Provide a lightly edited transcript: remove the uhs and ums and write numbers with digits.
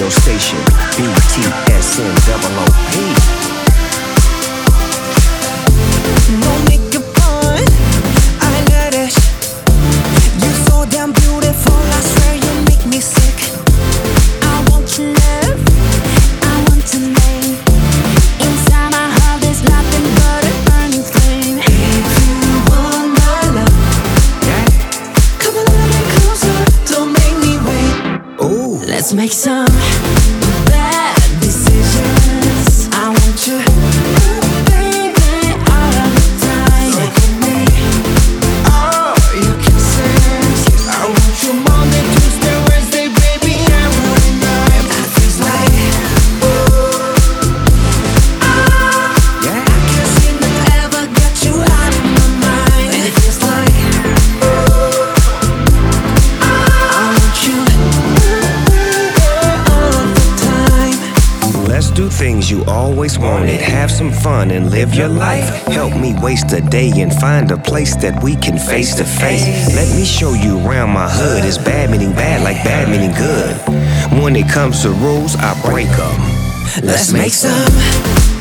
radio station, BTSN double OP. No makeup on, eyelash. You're so damn beautiful, I swear you make me sick. I want your love, I want to name. Inside my heart there's nothing but a burning flame. If you want my love, come a little bit closer, don't make me wait. Ooh, let's make some bad decisions. I want you, baby, all of the time. So give me all your kisses. I want you Monday, Tuesday, Wednesday, baby, every night. That feels like, yeah. I can't seem to ever get you out of my mind. And it feels like, I want you all of the time. Let's do things you always wanted. Have some fun and live your life. Help me waste a day and find a place that we can face to face. Let me show you around my hood. It's bad meaning bad like bad meaning good. When it comes to rules, I break them. Let's make some